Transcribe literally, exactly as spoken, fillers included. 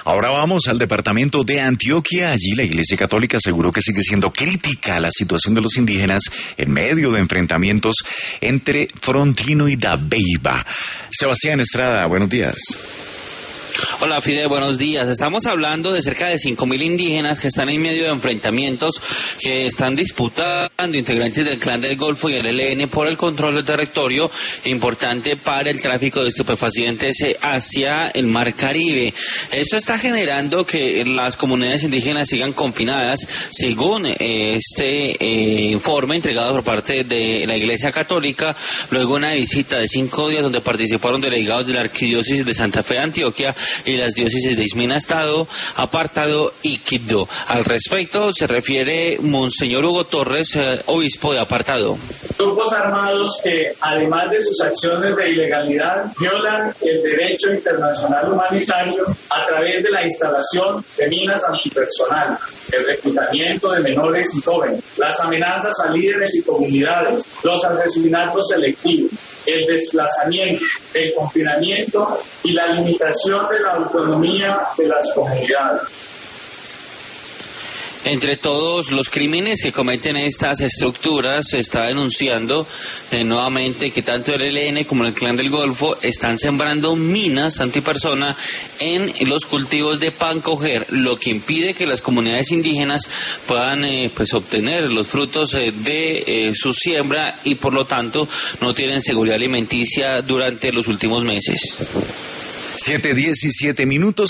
Ahora vamos al departamento de Antioquia. Allí la Iglesia Católica aseguró que sigue siendo crítica la situación de los indígenas en medio de enfrentamientos entre Frontino y Dabeiba. Sebastián Estrada, buenos días. Hola Fidel, buenos días. Estamos hablando de cerca de cinco mil indígenas que están en medio de enfrentamientos que están disputando integrantes del Clan del Golfo y el E L N por el control del territorio importante para el tráfico de estupefacientes hacia el Mar Caribe. Esto está generando que las comunidades indígenas sigan confinadas, según este eh, informe entregado por parte de la Iglesia Católica, luego una visita de cinco días donde participaron delegados de la Arquidiócesis de Santa Fe de Antioquia y las diócesis de Ismina Estado, Apartado y Quibdó. Al respecto se refiere Monseñor Hugo Torres, eh, obispo de Apartado. Grupos armados que, además de sus acciones de ilegalidad, violan el derecho internacional humanitario a través de la instalación de minas antipersonal, el reclutamiento de menores y jóvenes, las amenazas a líderes y comunidades, los asesinatos selectivos, el desplazamiento, el confinamiento y la limitación de la autonomía de las comunidades. Entre todos los crímenes que cometen estas estructuras, se está denunciando eh, nuevamente que tanto el E L N como el Clan del Golfo están sembrando minas antipersona en los cultivos de pancoger, lo que impide que las comunidades indígenas puedan eh, pues obtener los frutos eh, de eh, su siembra y por lo tanto no tienen seguridad alimenticia durante los últimos meses. siete diecisiete minutos.